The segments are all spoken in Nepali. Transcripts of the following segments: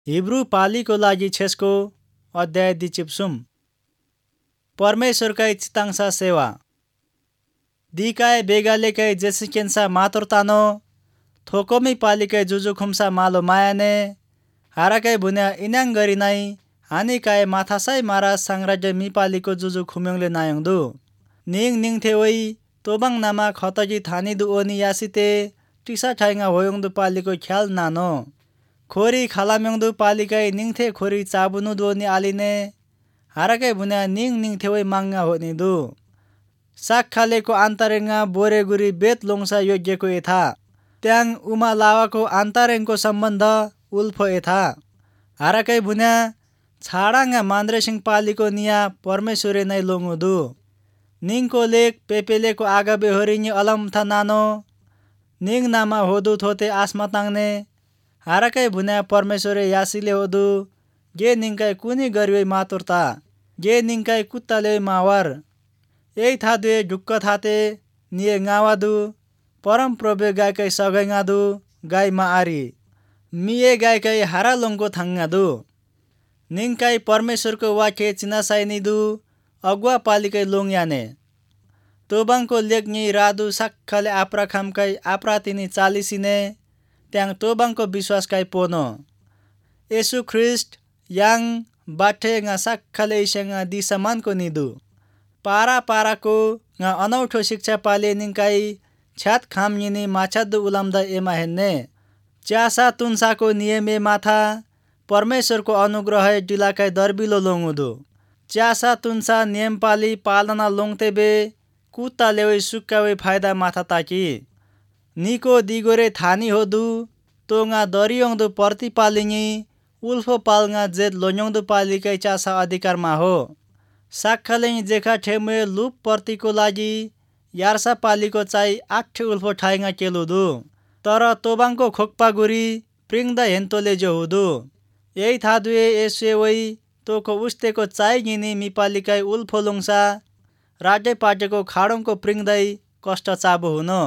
हिब्रू पालीको लागि छेसको अध्याय दिचिप्सुम। परमेश्वरकै चितांसा सेवा दिकाय बेगालेकै जेसिकेन्सा मातोर्तानो थोकोमी पालिकै जुजु खुम्सा मालो मायाने हाराकै बुन्या इन्याङ गरी नाइ हानिकाय माथासाई मारा साम्राज्य मिपालीको जुजु खुम्योङले नायङदु निङ निङ थेवै तोबाङ नामा खतजी थानिदु ओनी यासिते टिसा ठाइङा होयोङदु पालीको ख्याल नानो खोरी खालाम्योङदु पालिकै निङथे खोरी चाबुनु दोनी आलिने हाराकै बुन्या निङ निङ थेवै माङ्गा होनिदु साक खालेको आन्तरेङा बोरेगुरी बेत लोङसा योग्यको एथा त्याङ उमा लावाको आन्तरेङको सम्बन्ध उल्फो एथा हाराकै बुन्या छाडाङा मान्द्रेसिङ पालीको निया परमेश्वरे नै लोङुदु निङको लेख पेपेलेको आगा बेहोरिनी अलमथा नानो निङ नामा होदु थोते आसमा ताङ्ने हाराकै भुन्या परमेश्वरे यासिले होदु गे निङकाई कुनी गरिवै मातोर्ता गे निङकाई कुत्ताले मावर यही थादुए ढुक्क थाते निये गावादु परम प्रभु गायकै सगैङादु गाई माआरी मिए गायकै हारा लोङको थाङ्गादु निङकाई परमेश्वरको वाक्य चिनासाइनिदु अगुवा पालिकै लोङ याने तोबाङको लेख्नी रादु साक्खाले आप्रा खामकै आप्रा तिनी चालिसिने त्याङ तोबाङको विश्वासकाई पोनो येशू ख्रिस्ट याङ बाठे nga साक्खाले इसेङा दिसमानको निदु पारा पाराको nga अनौठो शिक्षा पाले निङकाई छ्यात खाम यिनी माछादु उलाम्दा एमा हेन्ने च्यासा तुन्साको नियमे माथा परमेश्वरको अनुग्रह डिलाकाई दर्बिलो लोङुदु च्यासा तुन्सा नियम पाली पालना लोङतेबे कुत्ता लेवै सुक्कावै फाइदा माथा ताकी निको दिगोरे थानी होदु तोङा दरियोङदु प्रतिपालिङी उल्फो पालङा जेद लोन्योङदु पालिकै चासा अधिकार माहो साक्खालेङ जेखा ठेमुए लुप प्रतिको लागि यार्सा पालीको चाइ आठे उल्फो ठाइङा केलुदु तर तोबाङको खोक्पा गुरी प्रिङदा हेन्तोले जो हुदु यही थादुए यसुए वै तोको उस्तेको चाइ गिनी मिपालिकै उल्फो लुङसा राजे पाटेको खाडोङको प्रिङदै कष्ट चाबो हुनो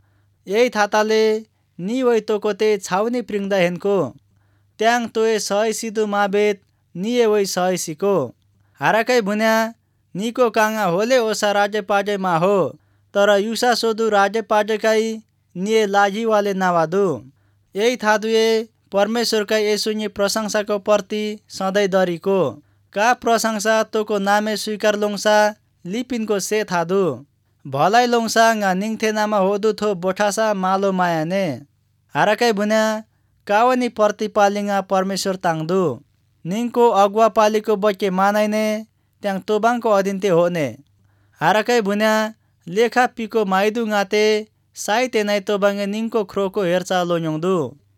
यही थाताले नि वै तोकोते छाउनी प्रिङदा हेनको त्याङ तोए सहैसिदु माबेत निये वै सहैसिको हाराकै भुन्या निको काङा होले ओसा राजे पाजे माहो तर युसा सोदु राजे पाजेकाई निये लाजिवाले नावादु यही थादुए परमेश्वरका यसुनी प्रशंसाको प्रति सधैँ दरीको का प्रशंसा तोको नामे स्वीकार लोङसा लिपिनको से थादु भलाइ लोङसा nga निङथे नामा होदु थो बोठासा मालो मायाने हाराकै भुन्या कावनी प्रतिपालिङा परमेश्वर ताङदु निङको अगुवा पालीको बक्के मानाइने त्याङ तोबाङको अधीनते होने हाराकै भुन्या लेखा पिको माइदु गाते साइते नाइ तोबाङे निङको ख्रोको हेरचा लोन्योङदु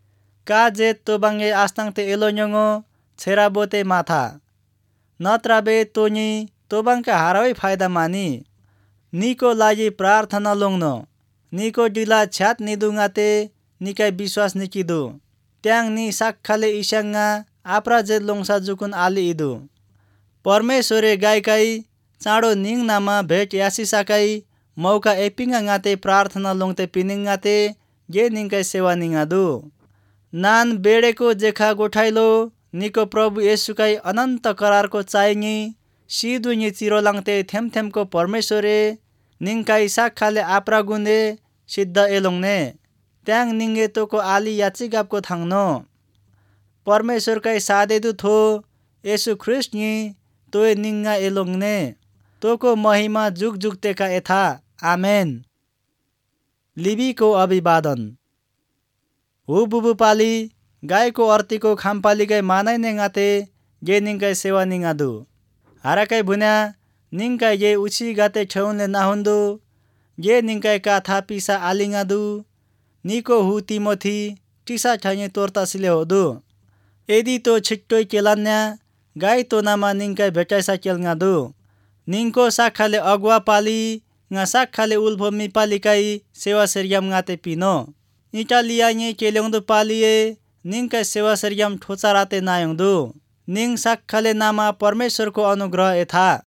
का जे तोबाङे आस्ताङते एलोन्योङो छेराबोते माथा नत्राबे तोनी तोबाङका हारावै फाइदा मानी निको लागि प्रार्थना लोङ्नो निको डिला छ्यात निदुङाते निकाई विश्वास निकिदु त्याङ नि साक्खाले इस्याङा आप्रा जेद लोङसा जुकुन आली इदु परमेश्वरे गायकाई चाँडो निङ नामा भेट यासिसाकाई मौका एपिङा गाते प्रार्थना लोङते पिनिङाते गे निङकाई सेवा निङादु नान बेडेको जेखा गोठाइलो निको प्रभु येशुकाई अनन्त करारको चाहिङी सिदुङी चिरोलाङते थेमथेमको परमेश्वरे निङकाई साक्खाले आप्रा गुन्दे सिद्ध एलोङने त्याङ निङे तोको आली याचिगापको थाङ्नो परमेश्वरकाई सादेदु थो येशू ख्रिस्ट नि तोए निङा एलोङने तोको महिमा जुग जुगतेका एथा आमेन। लिबीको अभिवादन हु बुबु पाली गाईको अर्तीको खामपालिकै मानाइने गाते गे निङकाई सेवा निङादु हाराकै भुन्या निङकाई गे उछि गाते ठेउनले नाहुन्दु गे निङकाई काथा पिसा आलिङादु निको हु तिमोथी टिसा ठाइङे तोर्तासिले होदु यदि तो छिट्टोइ केलान्या गाई तो नामा निङकाई भेटाइसा केलगादु निङको साक्खाले अगुवा पाली nga साक्खाले उल्फो मिपालिकाई सेवा सेरियाम गाते पिनो इटालियाङे केल्याउँदु पालिए निङकाई सेवा सेरियाम ठोचा राते नायङदु निङ साक्खाले नामा परमेश्वरको अनुग्रह एथा